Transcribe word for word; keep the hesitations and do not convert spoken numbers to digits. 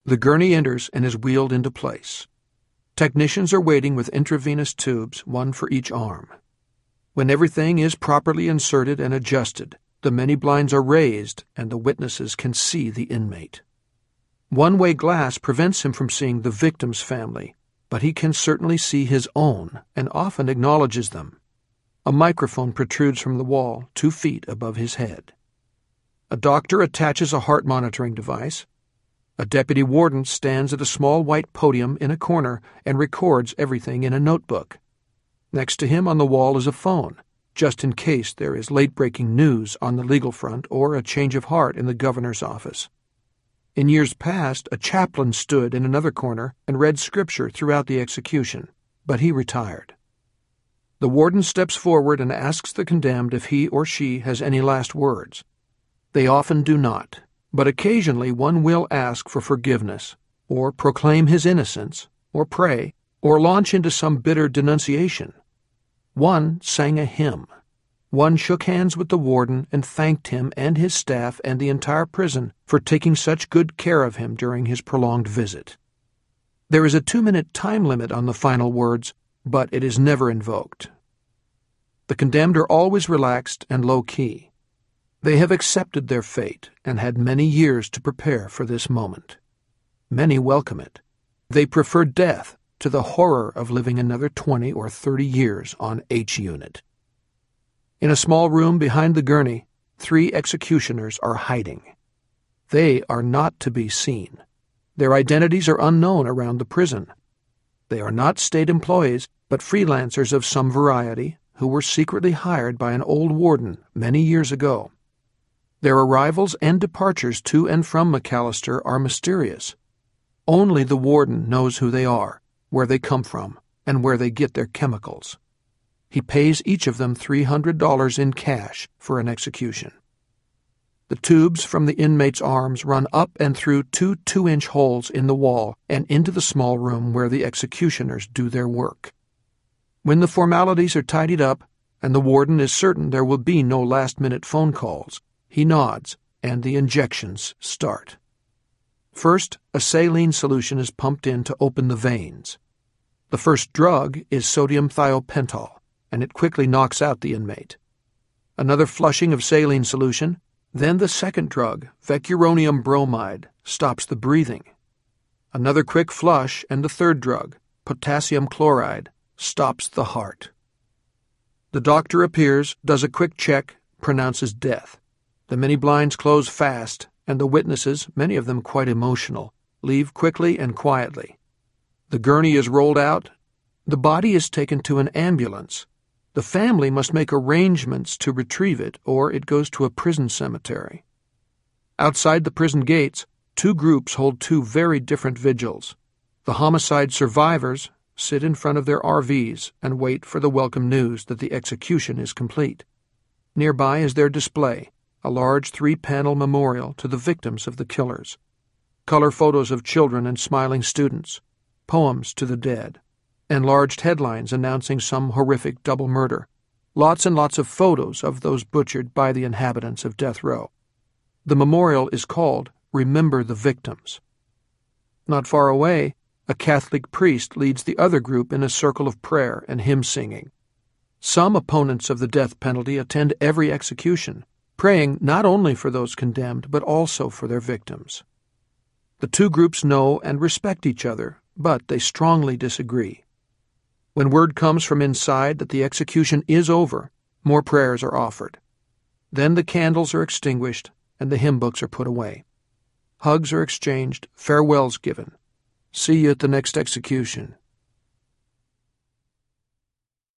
The gurney enters and is wheeled into place. Technicians are waiting with intravenous tubes, one for each arm. When everything is properly inserted and adjusted, the many blinds are raised and the witnesses can see the inmate. One-way glass prevents him from seeing the victim's family, but he can certainly see his own and often acknowledges them. A microphone protrudes from the wall two feet above his head. A doctor attaches a heart monitoring device. A deputy warden stands at a small white podium in a corner and records everything in a notebook. Next to him on the wall is a phone, just in case there is late-breaking news on the legal front or a change of heart in the governor's office. In years past, a chaplain stood in another corner and read scripture throughout the execution, but he retired. The warden steps forward and asks the condemned if he or she has any last words. They often do not, but occasionally one will ask for forgiveness, or proclaim his innocence, or pray, or launch into some bitter denunciation. One sang a hymn. One shook hands with the warden and thanked him and his staff and the entire prison for taking such good care of him during his prolonged visit. There is a two-minute time limit on the final words, but it is never invoked. The condemned are always relaxed and low-key. They have accepted their fate and had many years to prepare for this moment. Many welcome it. They prefer death to the horror of living another twenty or thirty years on H Unit. In a small room behind the gurney, three executioners are hiding. They are not to be seen. Their identities are unknown around the prison. They are not state employees, but freelancers of some variety who were secretly hired by an old warden many years ago. Their arrivals and departures to and from McAllister are mysterious. Only the warden knows who they are, where they come from, and where they get their chemicals. He pays each of them three hundred dollars in cash for an execution. The tubes from the inmates' arms run up and through two two-inch holes in the wall and into the small room where the executioners do their work. When the formalities are tidied up, and the warden is certain there will be no last-minute phone calls, he nods, and the injections start. First, a saline solution is pumped in to open the veins. The first drug is sodium thiopental, and it quickly knocks out the inmate. Another flushing of saline solution, then the second drug, vecuronium bromide, stops the breathing. Another quick flush, and the third drug, potassium chloride, stops the heart. The doctor appears, does a quick check, pronounces death. The many blinds close fast, and the witnesses, many of them quite emotional, leave quickly and quietly. The gurney is rolled out. The body is taken to an ambulance. The family must make arrangements to retrieve it, or it goes to a prison cemetery. Outside the prison gates, two groups hold two very different vigils. The homicide survivors sit in front of their R Vs and wait for the welcome news that the execution is complete. Nearby is their display, a large three-panel memorial to the victims of the killers. Color photos of children and smiling students, poems to the dead, enlarged headlines announcing some horrific double murder, lots and lots of photos of those butchered by the inhabitants of death row. The memorial is called Remember the Victims. Not far away, a Catholic priest leads the other group in a circle of prayer and hymn singing. Some opponents of the death penalty attend every execution, praying not only for those condemned but also for their victims. The two groups know and respect each other, but they strongly disagree. When word comes from inside that the execution is over, more prayers are offered. Then the candles are extinguished and the hymn books are put away. Hugs are exchanged, farewells given. See you at the next execution.